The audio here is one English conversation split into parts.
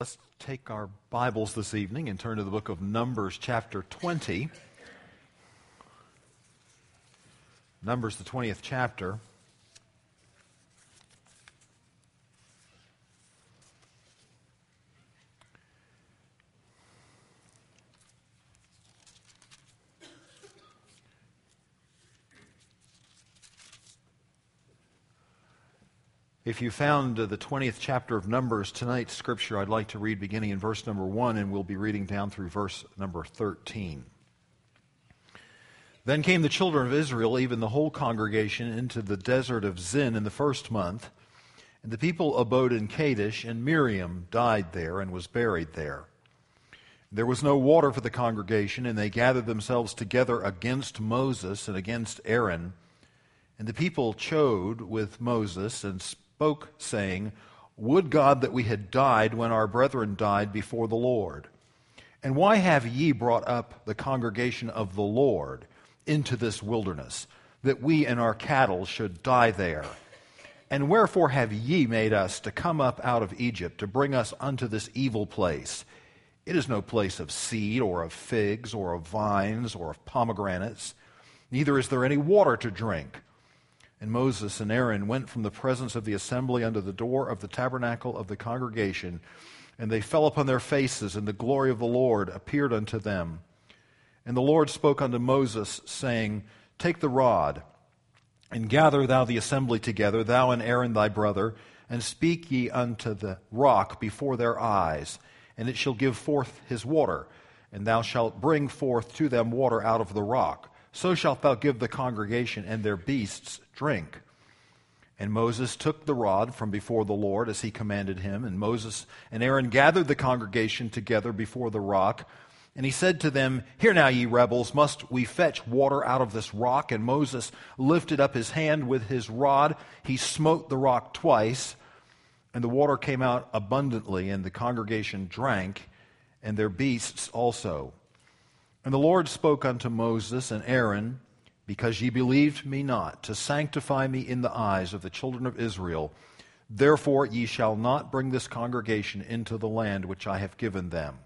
Let's take our Bibles this evening and turn to the book of Numbers, chapter 20. Numbers, the 20th chapter. If you found the 20th chapter of Numbers, tonight's scripture I'd like to read beginning in verse number 1, and we'll be reading down through verse number 13. Then came the children of Israel, even the whole congregation, into the desert of Zin in the first month, and the people abode in Kadesh, and Miriam died there and was buried there. There was no water for the congregation, and they gathered themselves together against Moses and against Aaron. And the people chode with Moses and spoke, saying, Would God that we had died when our brethren died before the Lord. And why have ye brought up the congregation of the Lord into this wilderness, that we and our cattle should die there? And wherefore have ye made us to come up out of Egypt, to bring us unto this evil place? It is no place of seed, or of figs, or of vines, or of pomegranates, neither is there any water to drink. And Moses and Aaron went from the presence of the assembly unto the door of the tabernacle of the congregation, and they fell upon their faces, and the glory of the Lord appeared unto them. And the Lord spoke unto Moses, saying, Take the rod, and gather thou the assembly together, thou and Aaron thy brother, and speak ye unto the rock before their eyes, and it shall give forth his water, and thou shalt bring forth to them water out of the rock. So shalt thou give the congregation and their beasts drink. And Moses took the rod from before the Lord as he commanded him, and Moses and Aaron gathered the congregation together before the rock. And he said to them, Hear now, ye rebels, must we fetch water out of this rock? And Moses lifted up his hand with his rod. He smote the rock twice, and the water came out abundantly, and the congregation drank, and their beasts also. And the Lord spoke unto Moses and Aaron, Because ye believed me not, to sanctify me in the eyes of the children of Israel, therefore ye shall not bring this congregation into the land which I have given them.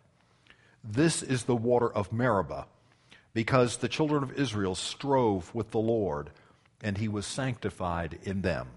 This is the water of Meribah, because the children of Israel strove with the Lord, and he was sanctified in them.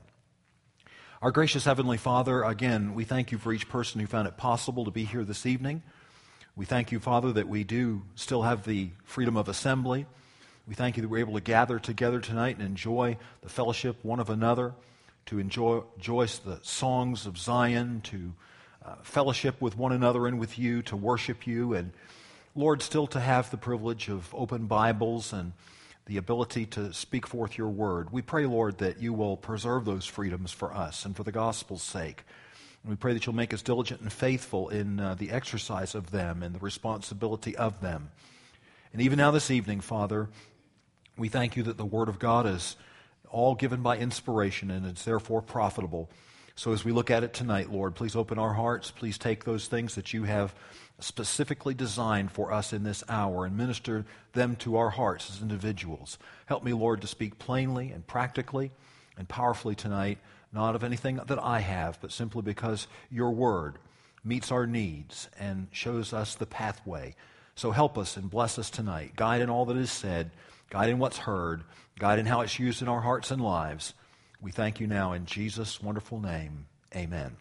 Our gracious Heavenly Father, again, we thank you for each person who found it possible to be here this evening. We thank you, Father, that we do still have the freedom of assembly. We thank you that we're able to gather together tonight and enjoy the fellowship one of another, to enjoy the songs of Zion, to fellowship with one another and with you, to worship you, and, Lord, still to have the privilege of open Bibles and the ability to speak forth your word. We pray, Lord, that you will preserve those freedoms for us and for the gospel's sake. And we pray that you'll make us diligent and faithful in the exercise of them and the responsibility of them. And even now this evening, Father, we thank you that the Word of God is all given by inspiration and it's therefore profitable. So as we look at it tonight, Lord, please open our hearts. Please take those things that you have specifically designed for us in this hour and minister them to our hearts as individuals. Help me, Lord, to speak plainly and practically and powerfully tonight, not of anything that I have, but simply because your word meets our needs and shows us the pathway. So help us and bless us tonight. Guide in all that is said, guide in what's heard, guide in how it's used in our hearts and lives. We thank you now in Jesus' wonderful name. Amen.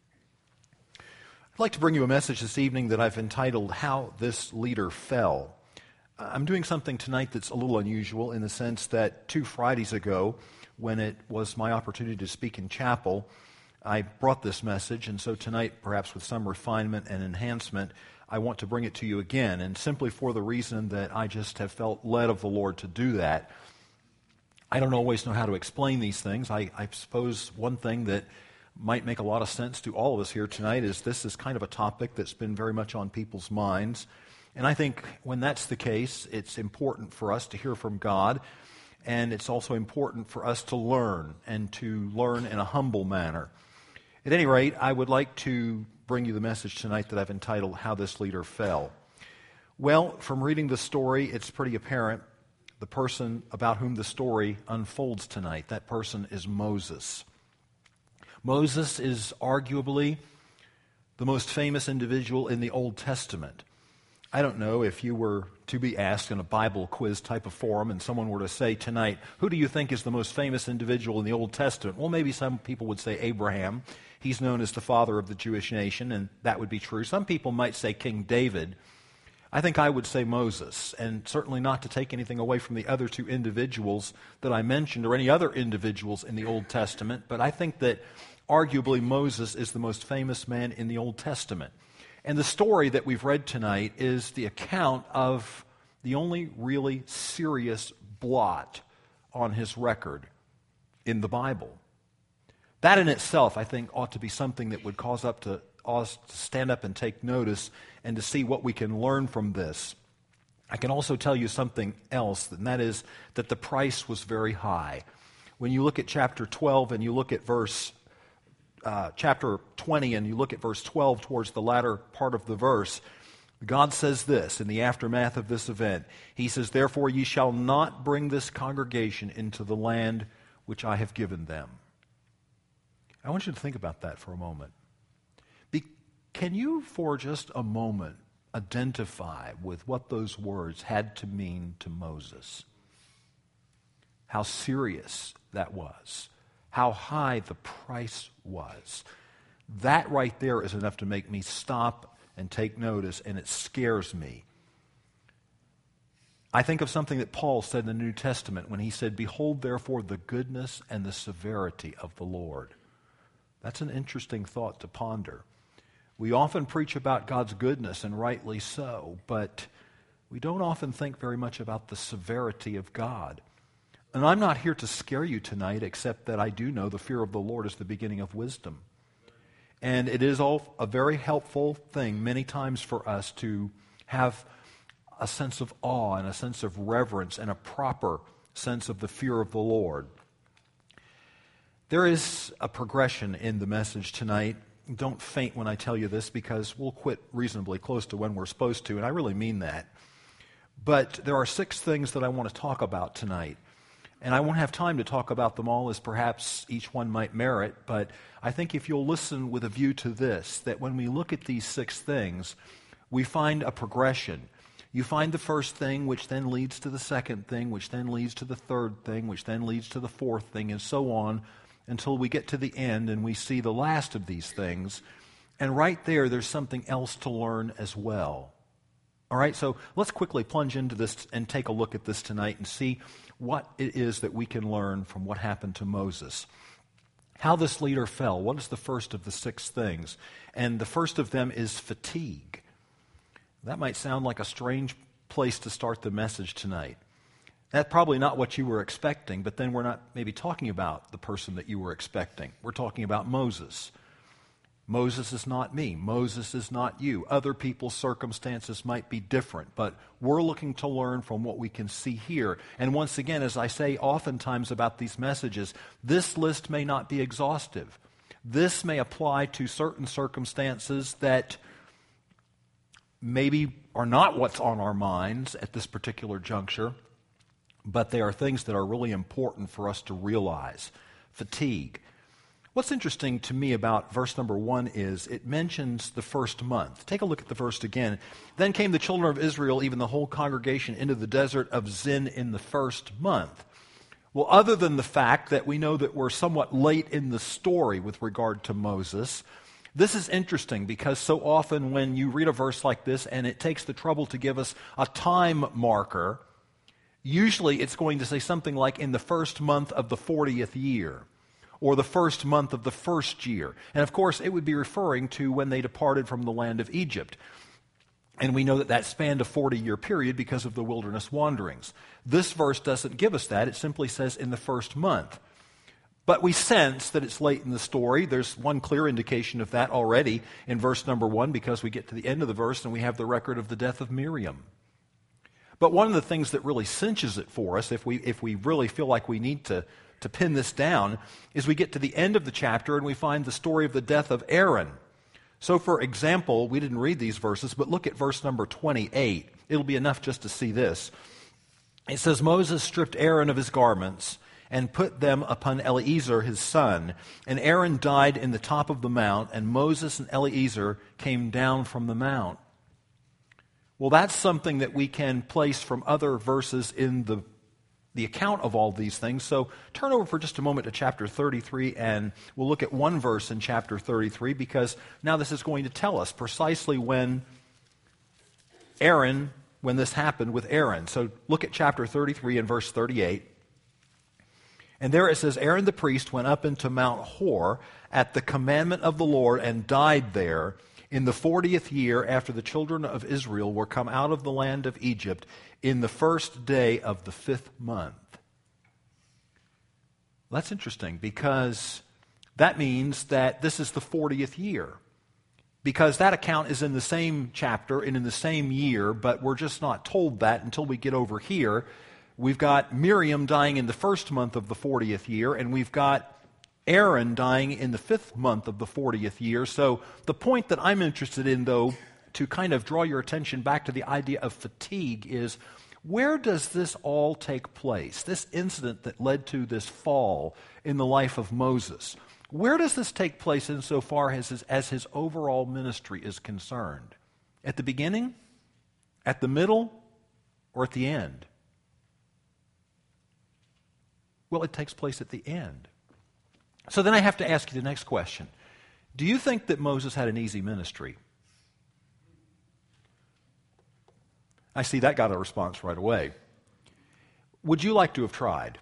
I'd like to bring you a message this evening that I've entitled, How This Leader Fell. I'm doing something tonight that's a little unusual in the sense that 2 Fridays ago, when it was my opportunity to speak in chapel, I brought this message, and so tonight, perhaps with some refinement and enhancement, I want to bring it to you again, and simply for the reason that I just have felt led of the Lord to do that. I don't always know how to explain these things. I suppose one thing that might make a lot of sense to all of us here tonight is this is kind of a topic that's been very much on people's minds, and I think when that's the case, it's important for us to hear from God. And it's also important for us to learn, and to learn in a humble manner. At any rate, I would like to bring you the message tonight that I've entitled, How This Leader Fell. Well, from reading the story, it's pretty apparent the person about whom the story unfolds tonight. That person is Moses. Moses is arguably the most famous individual in the Old Testament. I don't know if you were to be asked in a Bible quiz type of forum and someone were to say tonight, who do you think is the most famous individual in the Old Testament? Well, maybe some people would say Abraham. He's known as the father of the Jewish nation, and that would be true. Some people might say King David. I think I would say Moses, and certainly not to take anything away from the other two individuals that I mentioned or any other individuals in the Old Testament, but I think that arguably Moses is the most famous man in the Old Testament. And the story that we've read tonight is the account of the only really serious blot on his record in the Bible. That in itself, I think, ought to be something that would cause us to stand up and take notice and to see what we can learn from this. I can also tell you something else, and that is that the price was very high. When you look at chapter 12 and you look at chapter 20 and you look at verse 12 towards the latter part of the verse, God says this in the aftermath of this event. He says, "Therefore ye shall not bring this congregation into the land which I have given them." I want you to think about that for a moment. Can you, for just a moment, identify with what those words had to mean to Moses? How serious that was. How high the price was. That right there is enough to make me stop and take notice, and it scares me. I think of something that Paul said in the New Testament when he said, "Behold, therefore, the goodness and the severity of the Lord." That's an interesting thought to ponder. We often preach about God's goodness, and rightly so, but we don't often think very much about the severity of God. And I'm not here to scare you tonight, except that I do know the fear of the Lord is the beginning of wisdom. And it is all a very helpful thing many times for us to have a sense of awe and a sense of reverence and a proper sense of the fear of the Lord. There is a progression in the message tonight. Don't faint when I tell you this, because we'll quit reasonably close to when we're supposed to, and I really mean that. But there are 6 things that I want to talk about tonight. And I won't have time to talk about them all, as perhaps each one might merit, but I think if you'll listen with a view to this, that when we look at these 6 things, we find a progression. You find the first thing, which then leads to the second thing, which then leads to the third thing, which then leads to the fourth thing, and so on, until we get to the end and we see the last of these things. And right there's something else to learn as well. All right, so let's quickly plunge into this and take a look at this tonight and see what it is that we can learn from what happened to Moses. How this leader fell. What is the first of the 6 things? And the first of them is fatigue. That might sound like a strange place to start the message tonight. That's probably not what you were expecting, but then we're not maybe talking about the person that you were expecting. We're talking about Moses. Moses is not me. Moses is not you. Other people's circumstances might be different, but we're looking to learn from what we can see here. And once again, as I say oftentimes about these messages, this list may not be exhaustive. This may apply to certain circumstances that maybe are not what's on our minds at this particular juncture, but they are things that are really important for us to realize. Fatigue. What's interesting to me about verse number 1 is it mentions the first month. Take a look at the verse again. Then came the children of Israel, even the whole congregation, into the desert of Zin in the first month. Well, other than the fact that we know that we're somewhat late in the story with regard to Moses, this is interesting because so often when you read a verse like this and it takes the trouble to give us a time marker, usually it's going to say something like in the first month of the 40th year, or the first month of the first year. And of course, it would be referring to when they departed from the land of Egypt. And we know that that spanned a 40-year period because of the wilderness wanderings. This verse doesn't give us that. It simply says in the first month. But we sense that it's late in the story. There's one clear indication of that already in verse number 1, because we get to the end of the verse and we have the record of the death of Miriam. But one of the things that really cinches it for us, if we really feel like we need to pin this down, is we get to the end of the chapter and we find the story of the death of Aaron. So for example, we didn't read these verses, but look at verse number 28. It'll be enough just to see this. It says, Moses stripped Aaron of his garments and put them upon Eleazar his son. And Aaron died in the top of the mount, and Moses and Eleazar came down from the mount. Well, that's something that we can place from other verses in the account of all these things. So turn over for just a moment to chapter 33, and we'll look at one verse in chapter 33, because now this is going to tell us precisely when this happened with Aaron. So look at chapter 33 and verse 38. And there it says, Aaron the priest went up into Mount Hor at the commandment of the Lord and died there in the 40th year after the children of Israel were come out of the land of Egypt, in the first day of the 5th month. That's interesting, because that means that this is the 40th year. Because that account is in the same chapter and in the same year, but we're just not told that until we get over here. We've got Miriam dying in the first month of the 40th year, and we've got Aaron dying in the 5th month of the 40th year. So the point that I'm interested in, though, to kind of draw your attention back to the idea of fatigue is, where does this all take place? This incident that led to this fall in the life of Moses. Where does this take place insofar as his overall ministry is concerned? At the beginning? At the middle? Or at the end? Well, it takes place at the end. So then I have to ask you the next question. Do you think that Moses had an easy ministry? I see that got a response right away. Would you like to have tried?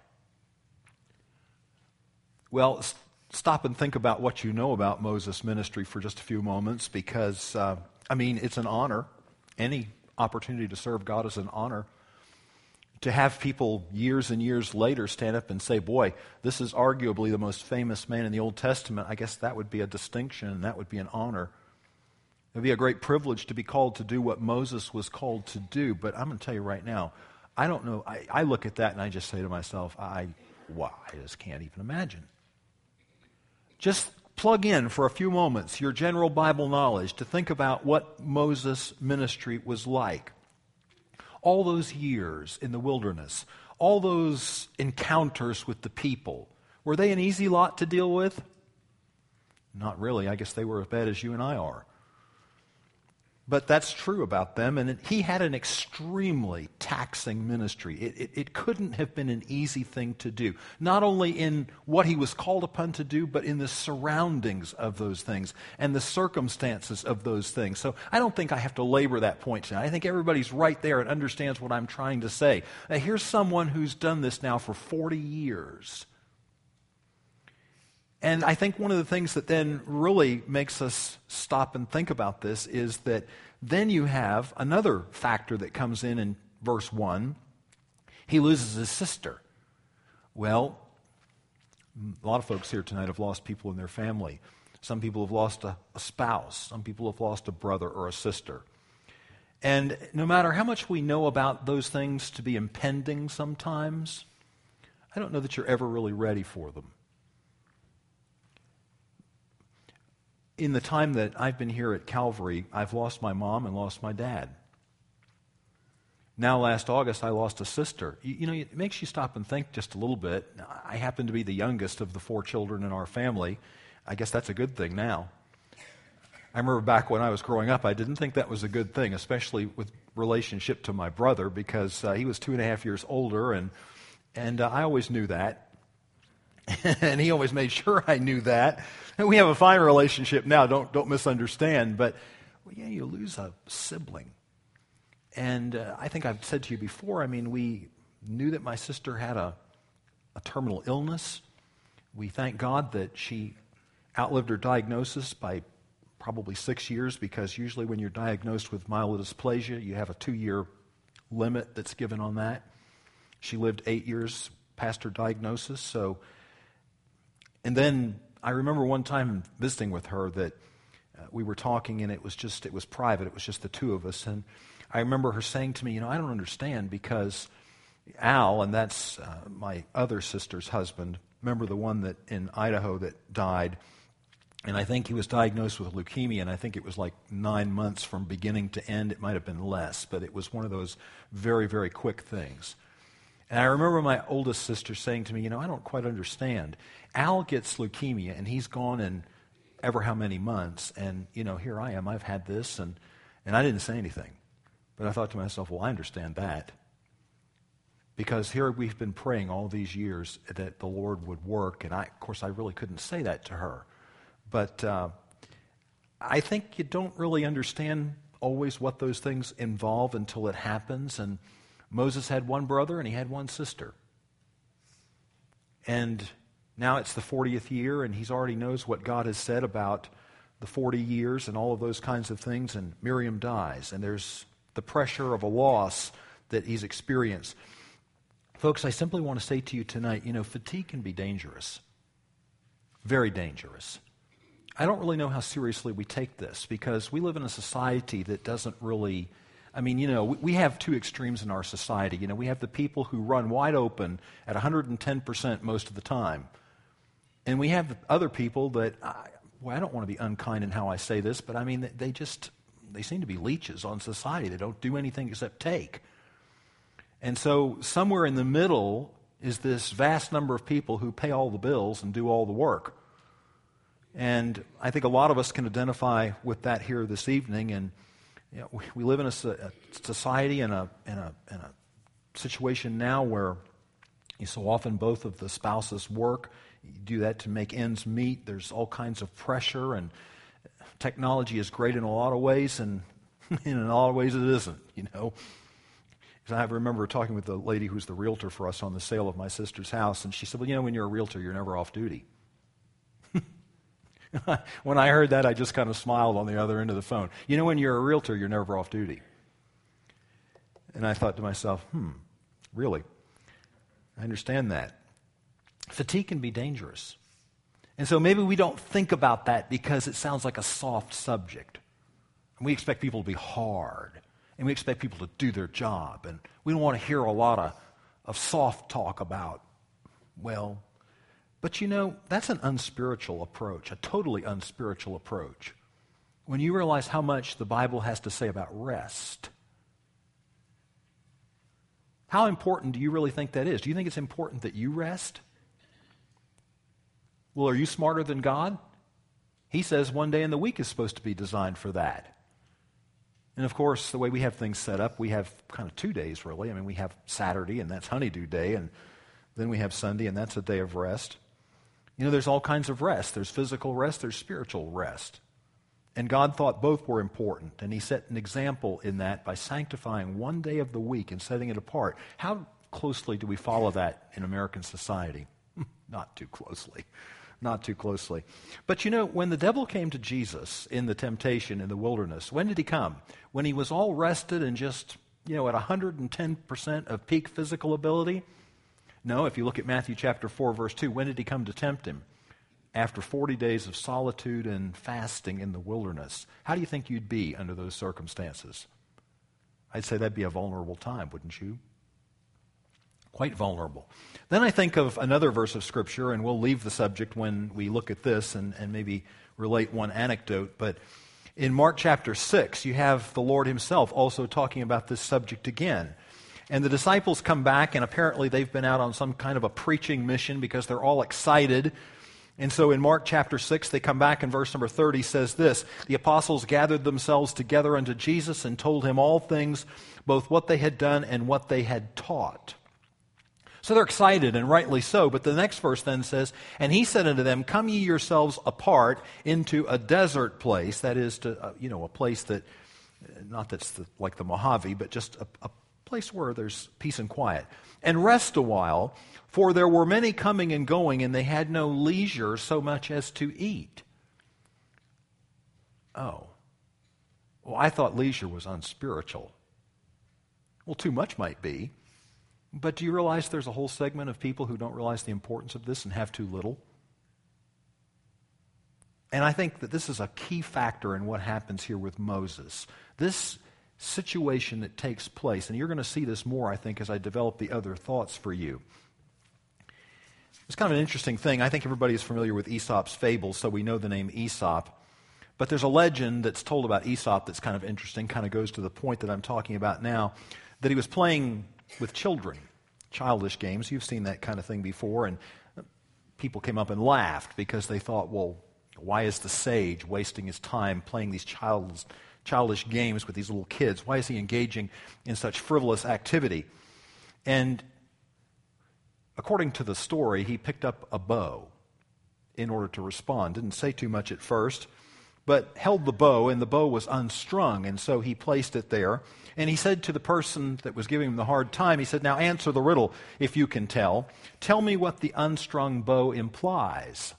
Well, stop and think about what you know about Moses' ministry for just a few moments, because, it's an honor. Any opportunity to serve God is an honor. To have people years and years later stand up and say, boy, this is arguably the most famous man in the Old Testament, I guess that would be a distinction, and that would be an honor. It would be a great privilege to be called to do what Moses was called to do, but I'm going to tell you right now, I don't know. I look at that and I just say to myself, I just can't even imagine. Just plug in for a few moments your general Bible knowledge to think about what Moses' ministry was like. All those years in the wilderness, all those encounters with the people, were they an easy lot to deal with? Not really. I guess they were as bad as you and I are. But that's true about them, and he had an extremely taxing ministry. It couldn't have been an easy thing to do, not only in what he was called upon to do, but in the surroundings of those things and the circumstances of those things. So I don't think I have to labor that point tonight. I think everybody's right there and understands what I'm trying to say. Now, here's someone who's done this now for 40 years. And I think one of the things that then really makes us stop and think about this is that then you have another factor that comes in verse 1. He loses his sister. Well, a lot of folks here tonight have lost people in their family. Some people have lost a spouse. Some people have lost a brother or a sister. And no matter how much we know about those things to be impending sometimes, I don't know that you're ever really ready for them. In the time that I've been here at Calvary, I've lost my mom and lost my dad. Now, last August, I lost a sister. It makes you stop and think just a little bit. I happen to be the youngest of the 4 children in our family. I guess that's a good thing now. I remember back when I was growing up, I didn't think that was a good thing, especially with relationship to my brother, because he was 2.5 years older, and I always knew that. And he always made sure I knew that. And we have a fine relationship now, don't misunderstand. But, you lose a sibling. And I think I've said to you before, we knew that my sister had a terminal illness. We thank God that she outlived her diagnosis by probably 6 years, because usually when you're diagnosed with myelodysplasia, you have a 2-year limit that's given on that. She lived 8 years past her diagnosis, and then I remember one time visiting with her that we were talking, and it was private. It was just the two of us. And I remember her saying to me, I don't understand, because Al, and that's my other sister's husband, remember the one that in Idaho that died, and I think he was diagnosed with leukemia, and I think it was like 9 months from beginning to end. It might have been less, but it was one of those very, very quick things. And I remember my oldest sister saying to me, I don't quite understand. Al gets leukemia, and he's gone in ever how many months, and, here I am, I've had this, and I didn't say anything. But I thought to myself, well, I understand that. Because here we've been praying all these years that the Lord would work, and of course, I really couldn't say that to her. But I think you don't really understand always what those things involve until it happens, and Moses had one brother and he had one sister. And now it's the 40th year, and he already knows what God has said about the 40 years and all of those kinds of things, and Miriam dies, and there's the pressure of a loss that he's experienced. Folks, I simply want to say to you tonight, fatigue can be dangerous. Very dangerous. I don't really know how seriously we take this, because we live in a society that doesn't really... we have two extremes in our society. We have the people who run wide open at 110% most of the time. And we have other people that, I don't want to be unkind in how I say this, but they seem to be leeches on society. They don't do anything except take. And so somewhere in the middle is this vast number of people who pay all the bills and do all the work. And I think a lot of us can identify with that here this evening, and we live in a society and a situation now where so often both of the spouses work. You do that to make ends meet. There's all kinds of pressure, and technology is great in a lot of ways, and in a lot of ways it isn't, I remember talking with the lady who's the realtor for us on the sale of my sister's house, and she said, well, when you're a realtor, you're never off duty. When I heard that, I just kind of smiled on the other end of the phone. When you're a realtor, you're never off duty. And I thought to myself, really? I understand that. Fatigue can be dangerous. And so maybe we don't think about that because it sounds like a soft subject. And we expect people to be hard. And we expect people to do their job. And we don't want to hear a lot of soft talk about, but that's an unspiritual approach, a totally unspiritual approach. When you realize how much the Bible has to say about rest. How important do you really think that is? Do you think it's important that you rest? Well, are you smarter than God? He says one day in the week is supposed to be designed for that. And of course, the way we have things set up, we have kind of 2 days really. We have Saturday, and that's honeydew day, and then we have Sunday, and that's a day of rest. There's all kinds of rest. There's physical rest, there's spiritual rest. And God thought both were important, and he set an example in that by sanctifying one day of the week and setting it apart. How closely do we follow that in American society? Not too closely. Not too closely. But when the devil came to Jesus in the temptation in the wilderness, when did he come? When he was all rested and just, at 110% of peak physical ability? No, if you look at Matthew chapter 4, verse 2, when did he come to tempt him? After 40 days of solitude and fasting in the wilderness. How do you think you'd be under those circumstances? I'd say that'd be a vulnerable time, wouldn't you? Quite vulnerable. Then I think of another verse of Scripture, and we'll leave the subject when we look at this and maybe relate one anecdote. But in Mark chapter 6, you have the Lord himself also talking about this subject again. And the disciples come back, and apparently they've been out on some kind of a preaching mission because they're all excited. And so in Mark chapter 6, they come back, and verse number 30 says this, the apostles gathered themselves together unto Jesus and told him all things, both what they had done and what they had taught. So they're excited, and rightly so. But the next verse then says, and he said unto them, come ye yourselves apart into a desert place, that is, to a place that, not that's like the Mojave, but just a place where there's peace and quiet, and rest a while, for there were many coming and going, and they had no leisure so much as to eat. Oh. Well, I thought leisure was unspiritual. Well, too much might be. But do you realize there's a whole segment of people who don't realize the importance of this and have too little? And I think that this is a key factor in what happens here with Moses. This situation that takes place, and you're going to see this more, I think, as I develop the other thoughts for you. It's kind of an interesting thing. I think everybody is familiar with Aesop's fables, so we know the name Aesop. But there's a legend that's told about Aesop that's kind of interesting, kind of goes to the point that I'm talking about now, that he was playing with children childish games. You've seen that kind of thing before, and people came up and laughed because they thought, well, why is the sage wasting his time playing these childish games with these little kids? Why is he engaging in such frivolous activity? And according to the story, he picked up a bow in order to respond. Didn't say too much at first, but held the bow, and the bow was unstrung, and so he placed it there. And he said to the person that was giving him the hard time, he said, now answer the riddle, if you can tell. Tell me what the unstrung bow implies.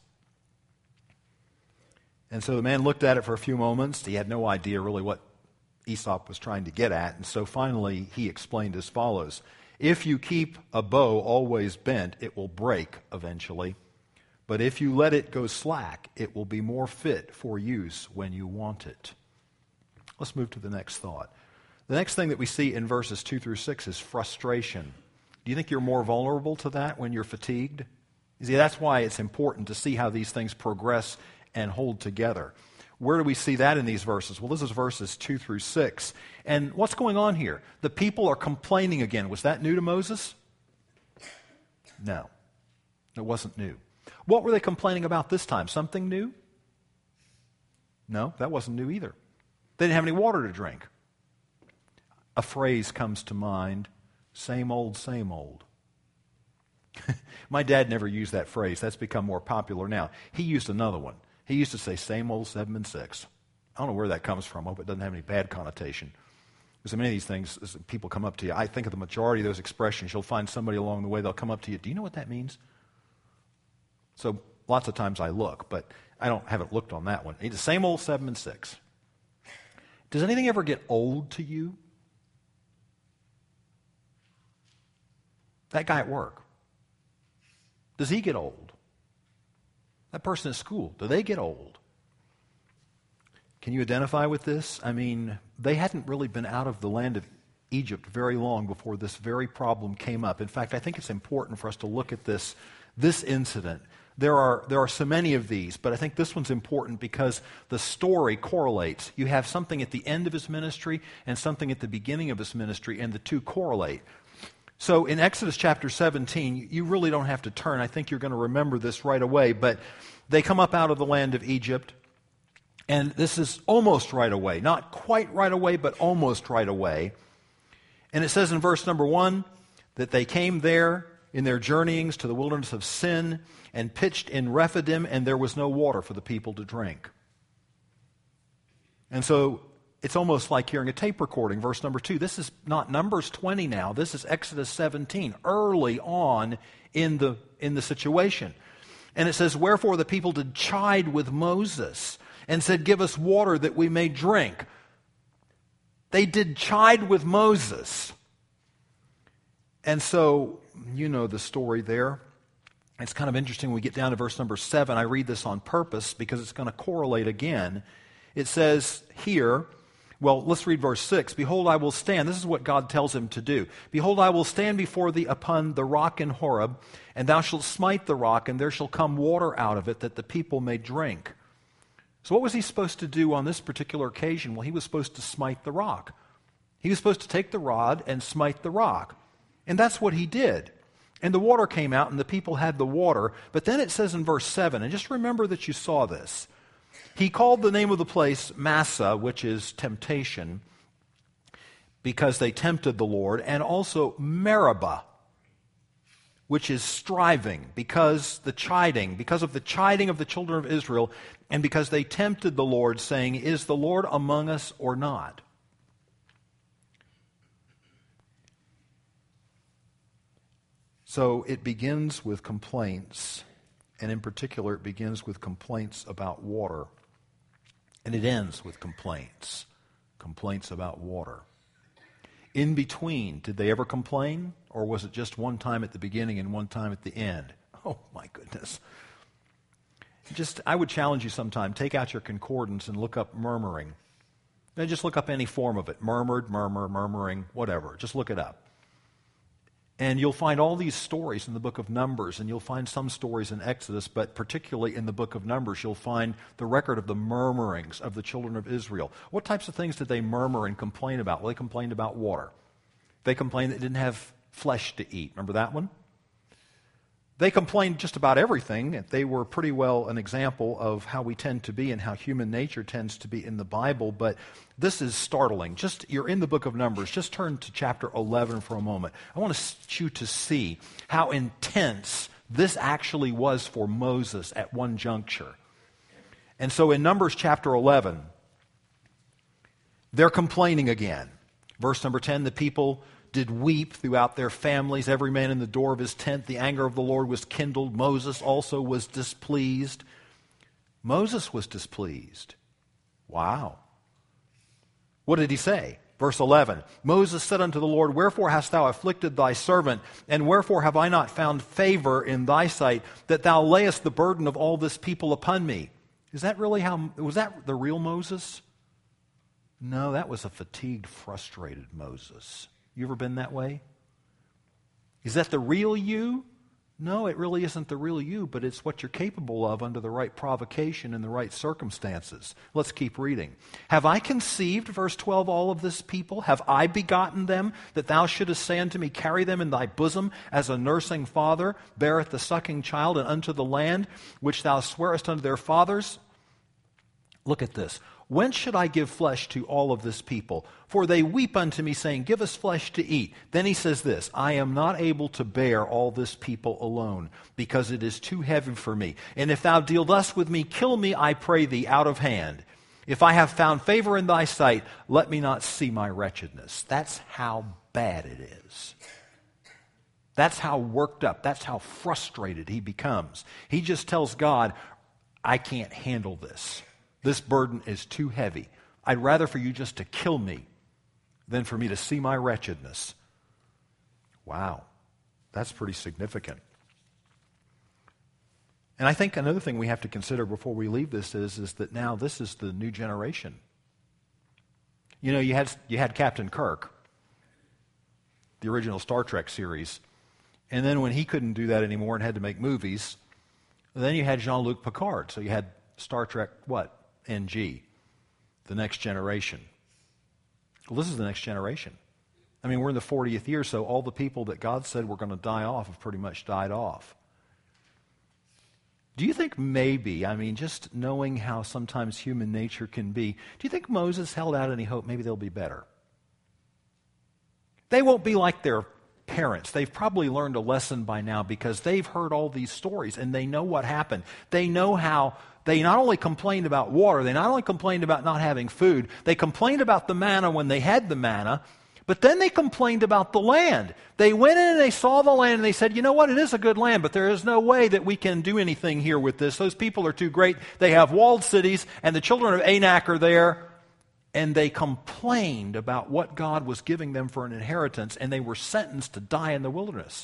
And so the man looked at it for a few moments. He had no idea really what Aesop was trying to get at, and so finally he explained as follows. If you keep a bow always bent, it will break eventually. But if you let it go slack, it will be more fit for use when you want it. Let's move to the next thought. The next thing that we see in verses 2 through 6 is frustration. Do you think you're more vulnerable to that when you're fatigued? You see, that's why it's important to see how these things progress and hold together. Where do we see that in these verses? Well, this is verses 2 through 6. And what's going on here? The people are complaining again. Was that new to Moses? No, it wasn't new. What were they complaining about this time? Something new? No, that wasn't new either. They didn't have any water to drink. A phrase comes to mind, same old, same old. My dad never used that phrase. That's become more popular now. He used another one. He used to say, same old 7 and 6. I don't know where that comes from. I hope it doesn't have any bad connotation. Because many of these things, as people come up to you, I think of the majority of those expressions, you'll find somebody along the way, they'll come up to you, do you know what that means? So lots of times I look, but I haven't looked on that one. It's the same old 7 and 6. Does anything ever get old to you? That guy at work, does he get old? That person at school, do they get old? Can you identify with this? I mean, they hadn't really been out of the land of Egypt very long before this very problem came up. In fact, I think it's important for us to look at this incident. There are so many of these, but I think this one's important because the story correlates. You have something at the end of his ministry and something at the beginning of his ministry, and the two correlate. So in Exodus chapter 17, you really don't have to turn. I think you're going to remember this right away, but they come up out of the land of Egypt, and this is almost right away. Not quite right away, but almost right away. And it says in verse number 1 that they came there in their journeyings to the wilderness of Sin and pitched in Rephidim, and there was no water for the people to drink. And so it's almost like hearing a tape recording. Verse number 2, this is not Numbers 20 now. This is Exodus 17, early on in the situation. And it says, wherefore the people did chide with Moses and said, give us water that we may drink. They did chide with Moses. And so, you know the story there. It's kind of interesting when we get down to verse number 7. I read this on purpose because it's going to correlate again. It says here, well, let's read verse 6. Behold, I will stand. This is what God tells him to do. Behold, I will stand before thee upon the rock in Horeb, and thou shalt smite the rock, and there shall come water out of it, that the people may drink. So what was he supposed to do on this particular occasion? Well, he was supposed to smite the rock. He was supposed to take the rod and smite the rock. And that's what he did. And the water came out, and the people had the water. But then it says in verse 7, and just remember that you saw this. He called the name of the place Massah, which is temptation, because they tempted the Lord, and also Meribah, which is striving, because of the chiding of the children of Israel, and because they tempted the Lord, saying, is the Lord among us or not? So it begins with complaints, and in particular it begins with complaints about water. And it ends with complaints about water. In between, did they ever complain? Or was it just one time at the beginning and one time at the end? Oh my goodness. I would challenge you sometime, take out your concordance and look up murmuring. And just look up any form of it. Murmured, murmuring, whatever. Just look it up. And you'll find all these stories in the book of Numbers, and you'll find some stories in Exodus, but particularly in the book of Numbers, you'll find the record of the murmurings of the children of Israel. What types of things did they murmur and complain about? Well, they complained about water. They complained they didn't have flesh to eat. Remember that one? They complained just about everything. They were pretty well an example of how we tend to be and how human nature tends to be in the Bible. But this is startling. You're in the book of Numbers. Just turn to chapter 11 for a moment. I want you to see how intense this actually was for Moses at one juncture. And so in Numbers chapter 11, they're complaining again. Verse number 10, the people did weep throughout their families, every man in the door of his tent. The anger of the Lord was kindled. Moses also was displeased. Moses was displeased. Wow. What did he say? Verse 11, Moses said unto the Lord, wherefore hast thou afflicted thy servant, and wherefore have I not found favor in thy sight, that thou layest the burden of all this people upon me? Was that the real Moses? No, that was a fatigued, frustrated Moses. You ever been that way? Is that the real you? No, it really isn't the real you, but it's what you're capable of under the right provocation and the right circumstances. Let's keep reading. Have I conceived, verse 12, all of this people? Have I begotten them, that thou shouldest say unto me, carry them in thy bosom, as a nursing father beareth the sucking child, and unto the land which thou swearest unto their fathers? Look at this. When should I give flesh to all of this people? For they weep unto me, saying, give us flesh to eat. Then he says this, I am not able to bear all this people alone, because it is too heavy for me. And if thou deal thus with me, kill me, I pray thee, out of hand. If I have found favor in thy sight, let me not see my wretchedness. That's how bad it is. That's how worked up, that's how frustrated he becomes. He just tells God, I can't handle this. This burden is too heavy. I'd rather for you just to kill me than for me to see my wretchedness. Wow, that's pretty significant. And I think another thing we have to consider before we leave this is that now this is the new generation. You know, you had Captain Kirk, the original Star Trek series, and then when he couldn't do that anymore and had to make movies, then you had Jean-Luc Picard. So you had Star Trek, what? NG, the next generation. Well, this is the next generation. I mean, we're in the 40th year, so all the people that God said were going to die off have pretty much died off. Do you think maybe, just knowing how sometimes human nature can be, do you think Moses held out any hope maybe they'll be better? They won't be like their parents. They've probably learned a lesson by now because they've heard all these stories and they know what happened. They know how they not only complained about water, they not only complained about not having food, they complained about the manna when they had the manna, but then they complained about the land. They went in and they saw the land and they said, you know what, it is a good land, but there is no way that we can do anything here with this. Those people are too great. They have walled cities and the children of Anak are there. And they complained about what God was giving them for an inheritance, and they were sentenced to die in the wilderness.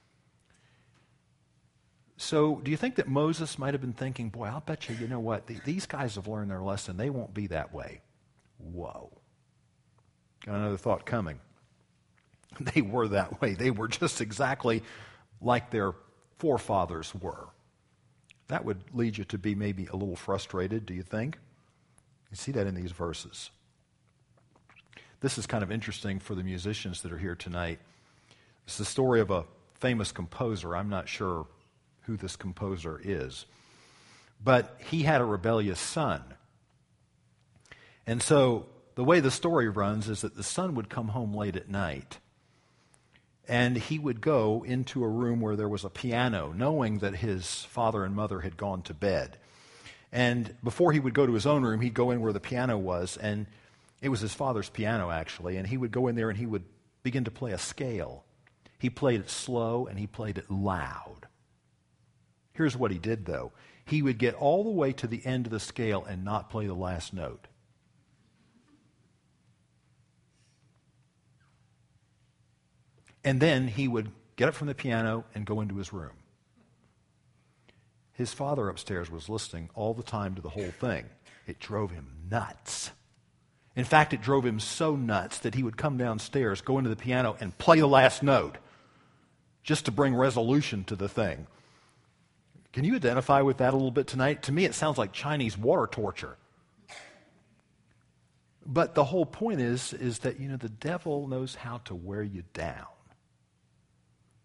So do you think that Moses might have been thinking, boy, I'll bet you know what, these guys have learned their lesson. They won't be that way. Whoa. Got another thought coming. They were that way. They were just exactly like their forefathers were. That would lead you to be maybe a little frustrated, do you think? You see that in these verses. This is kind of interesting for the musicians that are here tonight. It's the story of a famous composer. I'm not sure who this composer is. But he had a rebellious son. And so the way the story runs is that the son would come home late at night. And he would go into a room where there was a piano, knowing that his father and mother had gone to bed. And before he would go to his own room, he'd go in where the piano was, and it was his father's piano, actually, and he would go in there and he would begin to play a scale. He played it slow and he played it loud. Here's what he did, though. He would get all the way to the end of the scale and not play the last note. And then he would get up from the piano and go into his room. His father upstairs was listening all the time to the whole thing. It drove him nuts. In fact, it drove him so nuts that he would come downstairs, go into the piano, and play the last note just to bring resolution to the thing. Can you identify with that a little bit tonight? To me, it sounds like Chinese water torture. But the whole point is that, the devil knows how to wear you down.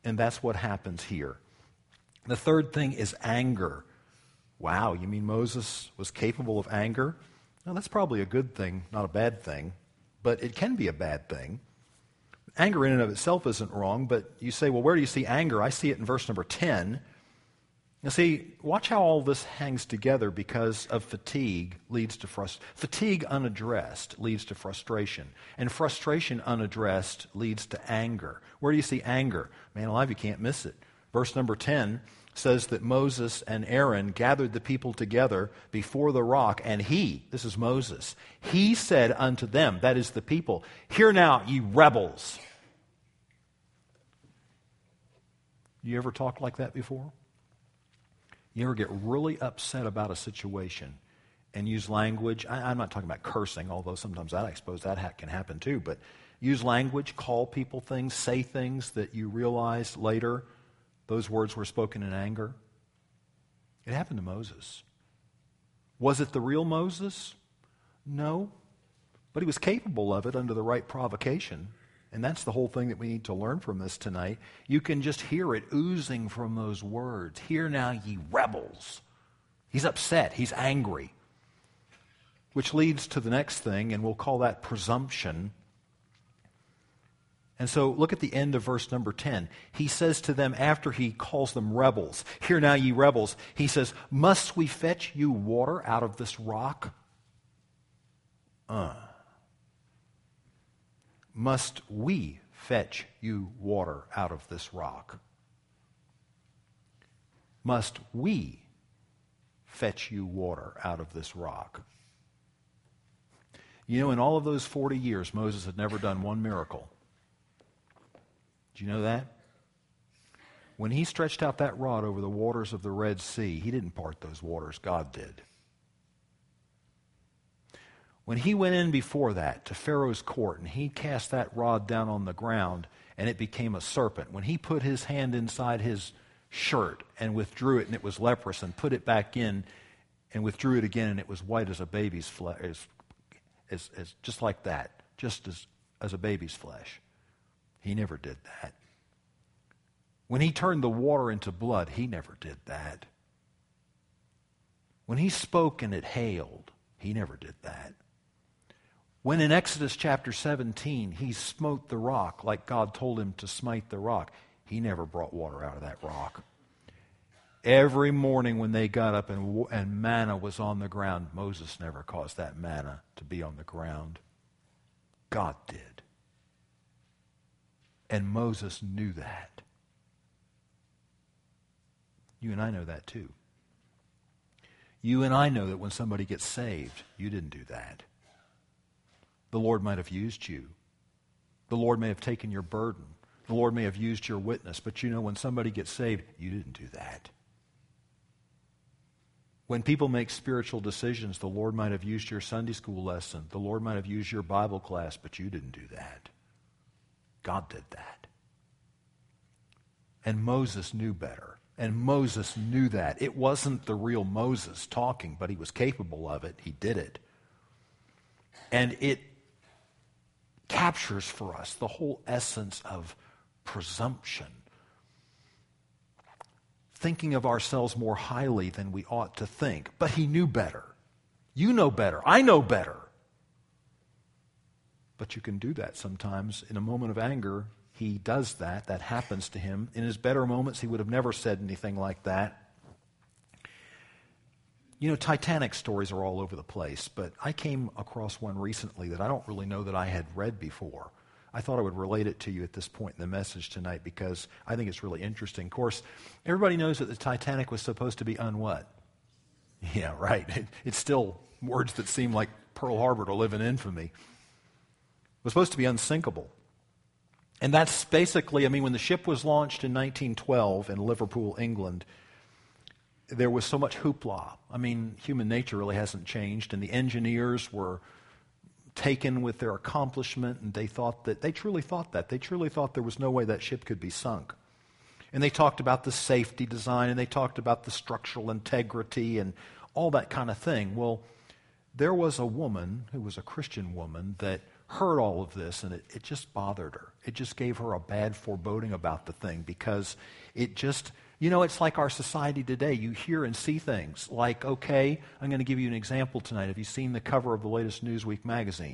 And that's what happens here. The third thing is anger. Wow, you mean Moses was capable of anger? Now, that's probably a good thing, not a bad thing, but it can be a bad thing. Anger in and of itself isn't wrong, but you say, well, where do you see anger? I see it in verse number 10. Now see, watch how all this hangs together because of fatigue leads to fatigue unaddressed leads to frustration. And frustration unaddressed leads to anger. Where do you see anger? Man alive, you can't miss it. Verse number 10 says that Moses and Aaron gathered the people together before the rock, and he, this is Moses, he said unto them, that is the people, hear now, ye rebels. You ever talked like that before? You ever get really upset about a situation and use language? I'm not talking about cursing, although sometimes I suppose that can happen too, but use language, call people things, say things that you realize later those words were spoken in anger. It happened to Moses. Was it the real Moses? No. But he was capable of it under the right provocation. And that's the whole thing that we need to learn from this tonight. You can just hear it oozing from those words. Hear now, ye rebels. He's upset. He's angry. Which leads to the next thing, and we'll call that presumption. And so look at the end of verse number 10. He says to them after he calls them rebels, hear now, ye rebels, he says, must we fetch you water out of this rock? Must we fetch you water out of this rock? Must we fetch you water out of this rock? You know, in all of those 40 years, Moses had never done one miracle. Do you know that? When he stretched out that rod over the waters of the Red Sea, he didn't part those waters. God did. When he went in before that to Pharaoh's court and he cast that rod down on the ground and it became a serpent, when he put his hand inside his shirt and withdrew it and it was leprous and put it back in and withdrew it again and it was white as a baby's flesh, just like that, just as a baby's flesh. He never did that. When he turned the water into blood, he never did that. When he spoke and it hailed, he never did that. When in Exodus chapter 17, he smote the rock like God told him to smite the rock, he never brought water out of that rock. Every morning when they got up and manna was on the ground, Moses never caused that manna to be on the ground. God did. And Moses knew that. You and I know that too. You and I know that when somebody gets saved, you didn't do that. The Lord might have used you. The Lord may have taken your burden. The Lord may have used your witness. But you know, when somebody gets saved, you didn't do that. When people make spiritual decisions, the Lord might have used your Sunday school lesson. The Lord might have used your Bible class, but you didn't do that. God did that. And Moses knew better. And Moses knew that. It wasn't the real Moses talking, but he was capable of it. He did it. And it captures for us the whole essence of presumption. Thinking of ourselves more highly than we ought to think. But he knew better. You know better. I know better. But you can do that sometimes. In a moment of anger, he does that. That happens to him. In his better moments, he would have never said anything like that. You know, Titanic stories are all over the place, but I came across one recently that I don't really know that I had read before. I thought I would relate it to you at this point in the message tonight because I think it's really interesting. Of course, everybody knows that the Titanic was supposed to be what? Yeah, right. It's still words that seem like Pearl Harbor to live in infamy. It was supposed to be unsinkable. And that's basically, when the ship was launched in 1912 in Liverpool, England, there was so much hoopla. Human nature really hasn't changed, and the engineers were taken with their accomplishment, and they truly thought that. They truly thought there was no way that ship could be sunk. And they talked about the safety design, and they talked about the structural integrity and all that kind of thing. Well, there was a woman who was a Christian woman that heard all of this, and it just bothered her. It just gave her a bad foreboding about the thing, because it just, it's like our society today. You hear and see things like, okay, I'm going to give you an example tonight. Have you seen the cover of the latest Newsweek magazine?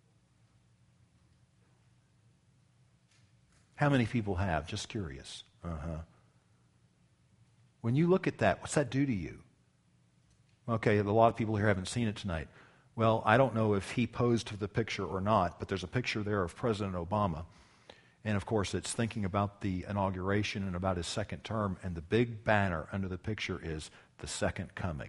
How many people have? Just curious. When you look at that, what's that do to you? Okay, a lot of people here haven't seen it tonight. Well, I don't know if he posed for the picture or not, but there's a picture there of President Obama. And of course, it's thinking about the inauguration and about his second term, and the big banner under the picture is the second coming.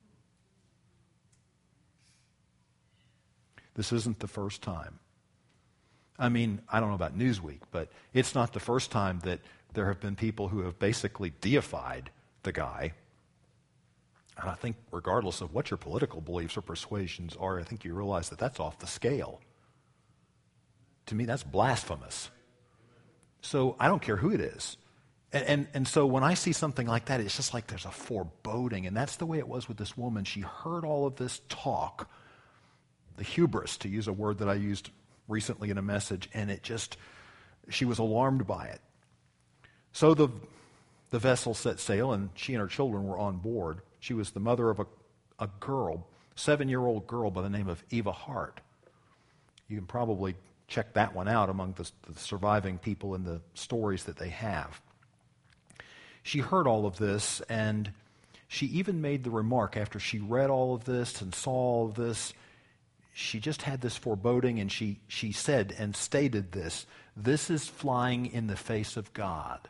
This isn't the first time. I mean, I don't know about Newsweek, but it's not the first time that there have been people who have basically deified the guy. And I think regardless of what your political beliefs or persuasions are, I think you realize that that's off the scale. To me, that's blasphemous. So I don't care who it is. And so when I see something like that, it's just like there's a foreboding. And that's the way it was with this woman. She heard all of this talk, the hubris, to use a word that I used recently in a message, and she was alarmed by it. So the vessel set sail, and she and her children were on board. She was the mother of a girl, 7-year-old girl by the name of Eva Hart. You can probably check that one out among the surviving people in the stories that they have. She heard all of this, and she even made the remark after she read all of this and saw all of this. She just had this foreboding, and she said and stated this: "This is flying in the face of God."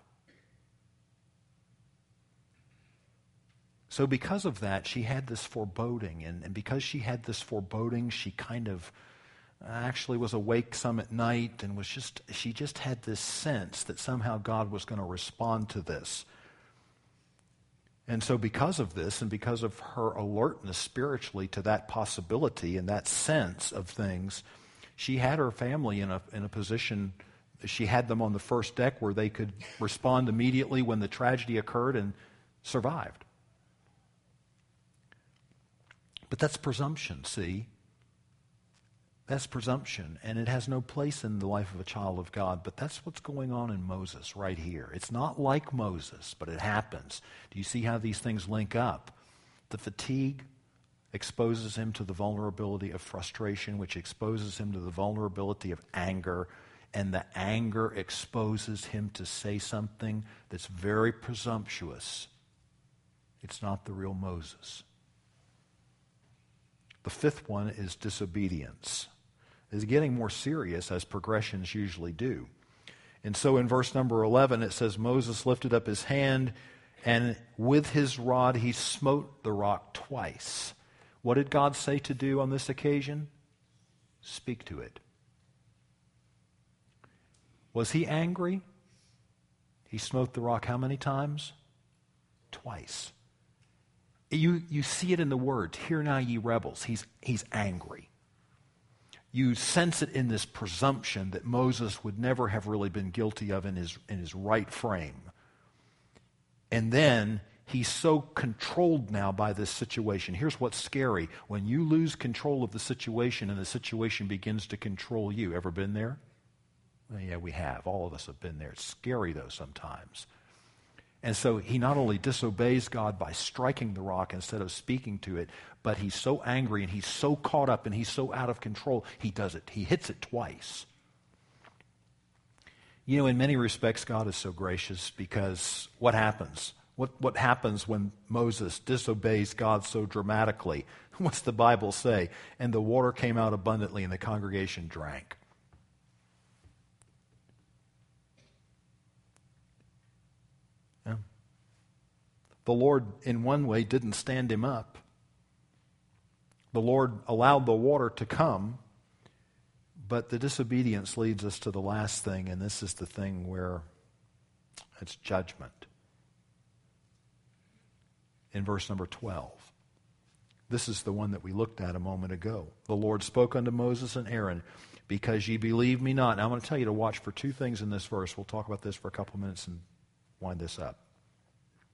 So because of that, she had this foreboding, and because she had this foreboding, she kind of actually was awake some at night, and she just had this sense that somehow God was going to respond to this. And so because of this, and because of her alertness spiritually to that possibility and that sense of things, she had her family in a position. She had them on the first deck where they could respond immediately when the tragedy occurred and survived. But that's presumption, see? That's presumption, and it has no place in the life of a child of God. But that's what's going on in Moses right here. It's not like Moses, but it happens. Do you see how these things link up? The fatigue exposes him to the vulnerability of frustration, which exposes him to the vulnerability of anger, and the anger exposes him to say something that's very presumptuous. It's not the real Moses. The fifth one is disobedience. It's getting more serious, as progressions usually do. And so in verse number 11, it says, Moses lifted up his hand, and with his rod he smote the rock twice. What did God say to do on this occasion? Speak to it. Was he angry? He smote the rock how many times? Twice. You see it in the words, "Hear now, ye rebels." He's angry. You sense it in this presumption that Moses would never have really been guilty of in his right frame. And then he's so controlled now by this situation. Here's what's scary. When you lose control of the situation and the situation begins to control you. Ever been there? Well, yeah, we have. All of us have been there. It's scary, though, sometimes. And so he not only disobeys God by striking the rock instead of speaking to it, but he's so angry and he's so caught up and he's so out of control, he does it. He hits it twice. You know, in many respects, God is so gracious, because what happens? What happens when Moses disobeys God so dramatically? What's the Bible say? And the water came out abundantly and the congregation drank. The Lord, in one way, didn't stand him up. The Lord allowed the water to come, but the disobedience leads us to the last thing, and this is the thing where it's judgment. In verse number 12. This is the one that we looked at a moment ago. The Lord spoke unto Moses and Aaron, because ye believe me not. Now I'm going to tell you to watch for two things in this verse. We'll talk about this for a couple minutes and wind this up.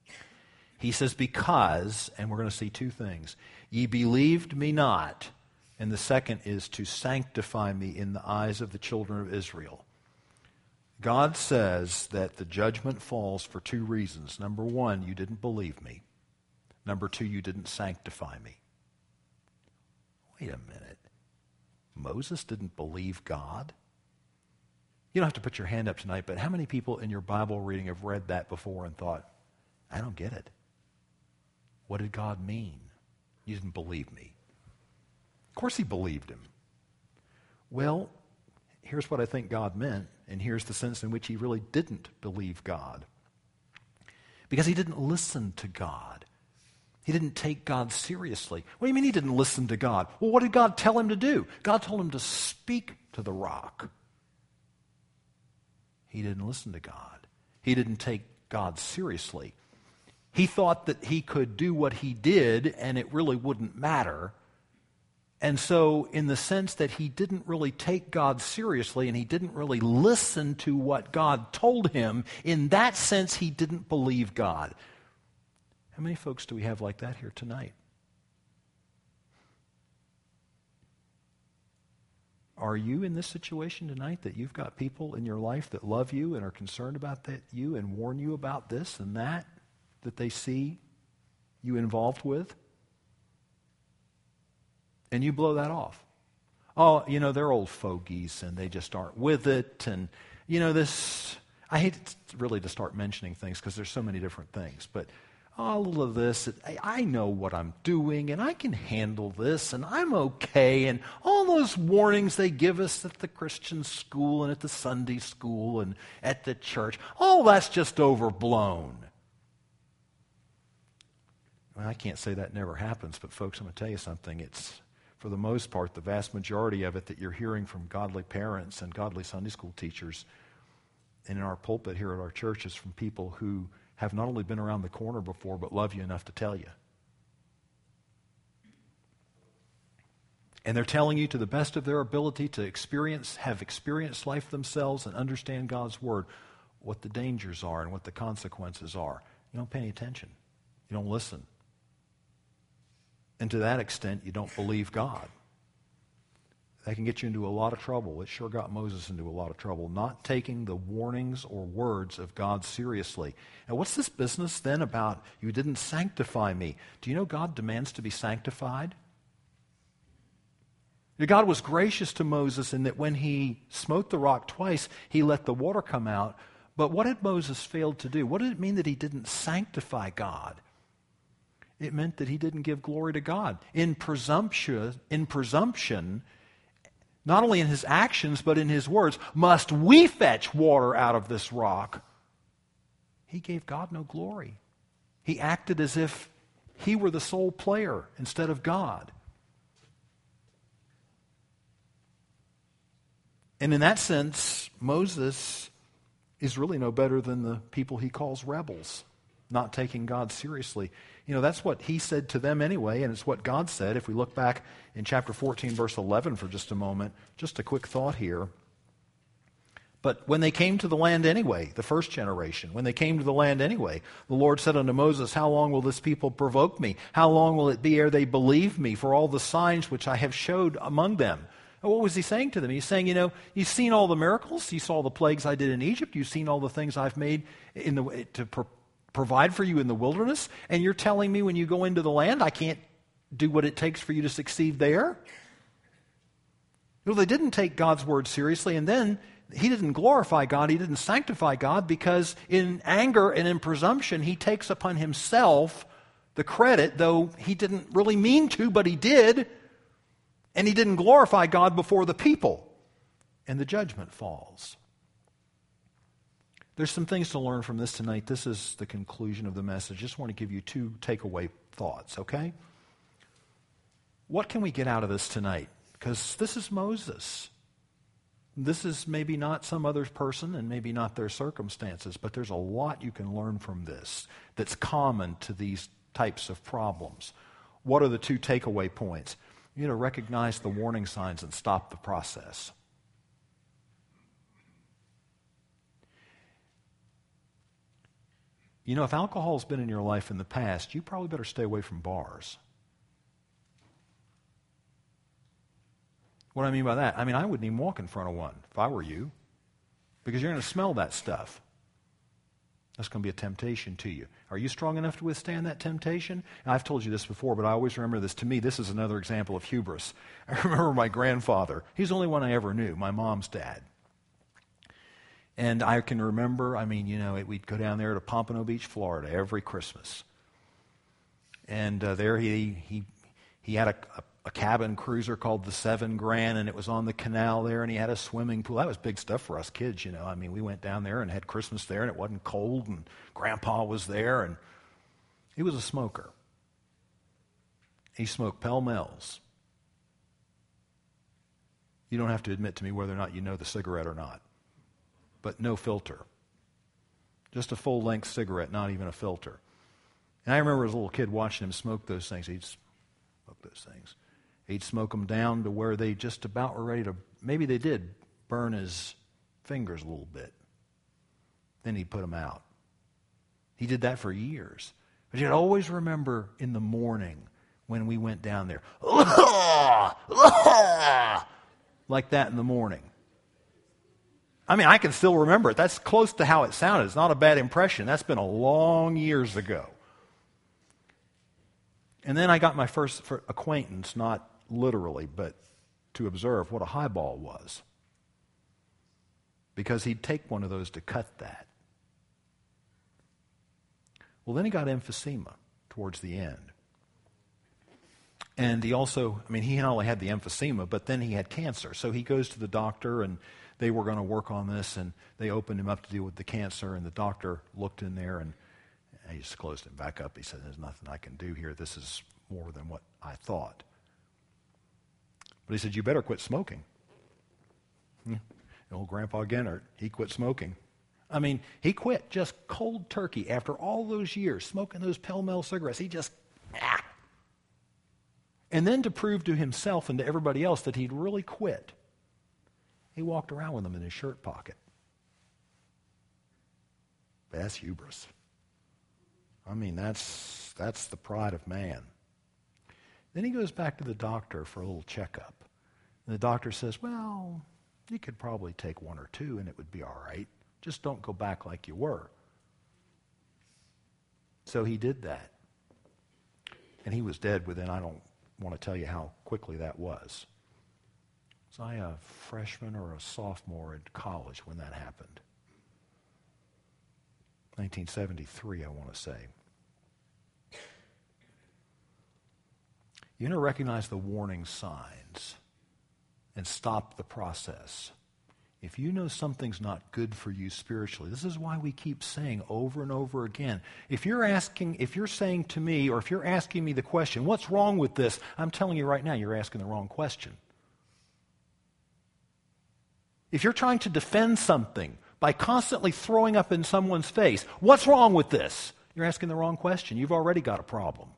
He says, because, and we're going to see two things. Ye believed me not, And the second is to sanctify me in the eyes of the children of Israel. God says that the judgment falls for two reasons. Number one, you didn't believe me. Number two, you didn't sanctify me. Wait a minute. Moses didn't believe God? You don't have to put your hand up tonight, but how many people in your Bible reading have read that before and thought, I don't get it. What did God mean? You didn't believe me. Of course he believed him. Well, here's what I think God meant, and here's the sense in which he really didn't believe God. Because he didn't listen to God. He didn't take God seriously. What do you mean he didn't listen to God? Well, what did God tell him to do? God told him to speak to the rock. He didn't listen to God. He didn't take God seriously. He thought that he could do what he did and it really wouldn't matter. And so, in the sense that he didn't really take God seriously and he didn't really listen to what God told him, in that sense, he didn't believe God. How many folks do we have like that here tonight? Are you in this situation tonight that you've got people in your life that love you and are concerned about you and warn you about this and that they see you involved with? And you blow that off. Oh, they're old fogies and they just aren't with it. And, this, I hate really to start mentioning things because there's so many different things. But all of this, I know what I'm doing and I can handle this and I'm okay. And all those warnings they give us at the Christian school and at the Sunday school and at the church, all that's just overblown. Well, I can't say that never happens, but folks, I'm going to tell you something. It's, for the most part, the vast majority of it that you're hearing from godly parents and godly Sunday school teachers and in our pulpit here at our church is from people who have not only been around the corner before, but love you enough to tell you. And they're telling you to the best of their ability to have experienced life themselves and understand God's Word, what the dangers are and what the consequences are. You don't pay any attention. You don't listen. And to that extent, you don't believe God. That can get you into a lot of trouble. It sure got Moses into a lot of trouble, not taking the warnings or words of God seriously. Now, what's this business then about you didn't sanctify me? Do you know God demands to be sanctified? God was gracious to Moses in that when he smote the rock twice, he let the water come out. But what had Moses failed to do? What did it mean that he didn't sanctify God? It meant that he didn't give glory to God. In presumption, not only in his actions, but in his words, must we fetch water out of this rock? He gave God no glory. He acted as if he were the sole player instead of God. And in that sense, Moses is really no better than the people he calls rebels, not taking God seriously. That's what he said to them anyway, and it's what God said. If we look back in chapter 14, verse 11 for just a moment, just a quick thought here. But when they came to the land anyway, the first generation, when they came to the land anyway, the Lord said unto Moses, how long will this people provoke me? How long will it be ere they believe me for all the signs which I have showed among them? And what was he saying to them? He's saying, you've seen all the miracles. You saw the plagues I did in Egypt. You've seen all the things I've made to provide for you in the wilderness. And you're telling me when you go into the land, I can't do what it takes for you to succeed there? Well, they didn't take God's word seriously. And then he didn't glorify God. He didn't sanctify God because in anger and in presumption, he takes upon himself the credit, though he didn't really mean to, but he did. And he didn't glorify God before the people. And the judgment falls. There's some things to learn from this tonight. This is the conclusion of the message. Just want to give you two takeaway thoughts, okay? What can we get out of this tonight? Because this is Moses. This is maybe not some other person and maybe not their circumstances, but there's a lot you can learn from this that's common to these types of problems. What are the two takeaway points? You need to recognize the warning signs and stop the process. If alcohol's been in your life in the past, you probably better stay away from bars. What do I mean by that? I mean, I wouldn't even walk in front of one if I were you, because you're going to smell that stuff. That's going to be a temptation to you. Are you strong enough to withstand that temptation? And I've told you this before, but I always remember this. To me, this is another example of hubris. I remember my grandfather. He's the only one I ever knew, my mom's dad. And I can remember, we'd go down there to Pompano Beach, Florida, every Christmas. And there he had a cabin cruiser called the Seven Grand, and it was on the canal there, and he had a swimming pool. That was big stuff for us kids, we went down there and had Christmas there, and it wasn't cold, and Grandpa was there, and he was a smoker. He smoked Pall Malls. You don't have to admit to me whether or not you know the cigarette or not, but no filter. Just a full-length cigarette, not even a filter. And I remember as a little kid watching him smoke those things. He'd smoke those things. He'd smoke them down to where they just about were ready to, maybe they did burn his fingers a little bit. Then he'd put them out. He did that for years. But you'd always remember in the morning when we went down there, like that in the morning. I can still remember it. That's close to how it sounded. It's not a bad impression. That's been a long years ago. And then I got my first acquaintance, not literally, but to observe what a highball was. Because he'd take one of those to cut that. Well, then he got emphysema towards the end. And he also, he not only had the emphysema, but then he had cancer. So he goes to the doctor, and they were going to work on this, and they opened him up to deal with the cancer, and the doctor looked in there, and he just closed him back up. He said, "There's nothing I can do here. This is more than what I thought." But he said, "You better quit smoking." Old Grandpa Gennert, he quit smoking. He quit just cold turkey after all those years smoking those Pall Mall cigarettes. He just, And then to prove to himself and to everybody else that he'd really quit, he walked around with them in his shirt pocket. That's hubris. That's the pride of man. Then he goes back to the doctor for a little checkup. And the doctor says, "Well, you could probably take one or two and it would be all right. Just don't go back like you were." So he did that. And he was dead within, I don't want to tell you how quickly that was. Was I a freshman or a sophomore in college when that happened? 1973, I want to say. You're going to recognize the warning signs and stop the process. If you know something's not good for you spiritually, this is why we keep saying over and over again. If you're saying to me, or if you're asking me the question, "What's wrong with this?" I'm telling you right now, you're asking the wrong question. If you're trying to defend something by constantly throwing up in someone's face, "What's wrong with this?" you're asking the wrong question. You've already got a problem.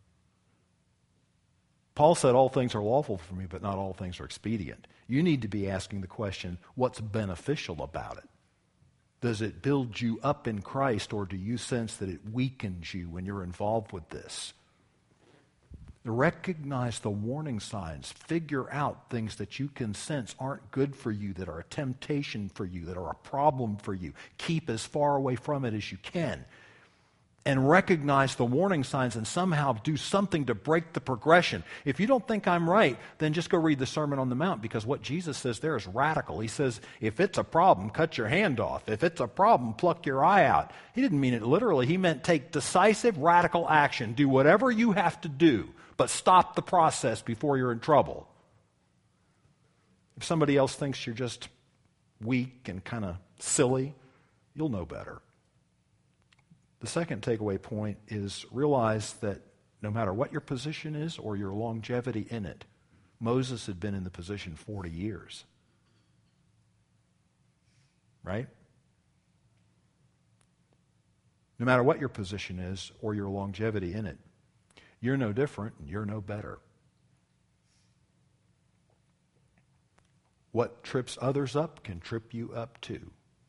Paul said, "All things are lawful for me, but not all things are expedient." You need to be asking the question, what's beneficial about it? Does it build you up in Christ, or do you sense that it weakens you when you're involved with this? Recognize the warning signs. Figure out things that you can sense aren't good for you, that are a temptation for you, that are a problem for you. Keep as far away from it as you can. And recognize the warning signs and somehow do something to break the progression. If you don't think I'm right, then just go read the Sermon on the Mount, because what Jesus says there is radical. He says, if it's a problem, cut your hand off. If it's a problem, pluck your eye out. He didn't mean it literally. He meant take decisive, radical action. Do whatever you have to do, but stop the process before you're in trouble. If somebody else thinks you're just weak and kind of silly, you'll know better. The second takeaway point is realize that no matter what your position is or your longevity in it, Moses had been in the position 40 years. Right? No matter what your position is or your longevity in it, you're no different and you're no better. What trips others up can trip you up too.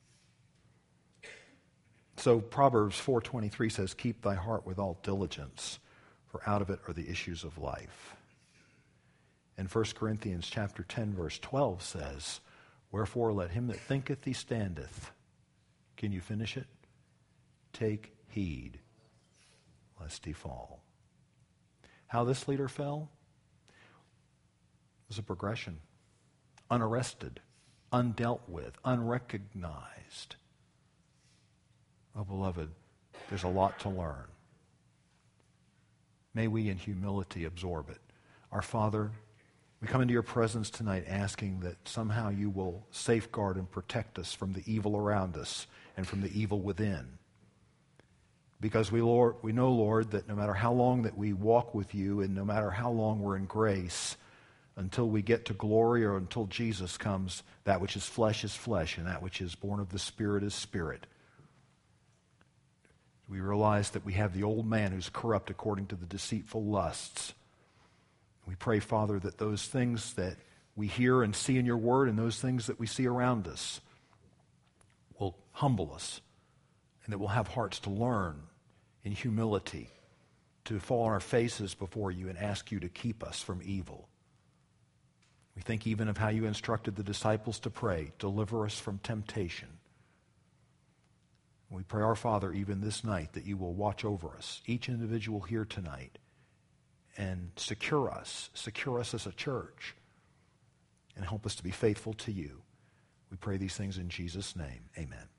So Proverbs 4:23 says, "Keep thy heart with all diligence, for out of it are the issues of life." And And 1 Corinthians chapter 10, verse 12 says, wherefore let him that thinketh he standeth. Can you finish it? Take heed, lest he fall. How this leader fell was a progression. Unarrested, undealt with, unrecognized. Oh, beloved, there's a lot to learn. May we in humility absorb it. Our Father, we come into your presence tonight asking that somehow you will safeguard and protect us from the evil around us and from the evil within. Because we know, Lord, that no matter how long that we walk with you and no matter how long we're in grace, until we get to glory or until Jesus comes, that which is flesh and that which is born of the Spirit is spirit. We realize that we have the old man who's corrupt according to the deceitful lusts. We pray, Father, that those things that we hear and see in your word and those things that we see around us will humble us and that we'll have hearts to learn in humility, to fall on our faces before you and ask you to keep us from evil. We think even of how you instructed the disciples to pray, deliver us from temptation. We pray, our Father, even this night, that you will watch over us, each individual here tonight, and secure us as a church, and help us to be faithful to you. We pray these things in Jesus' name. Amen.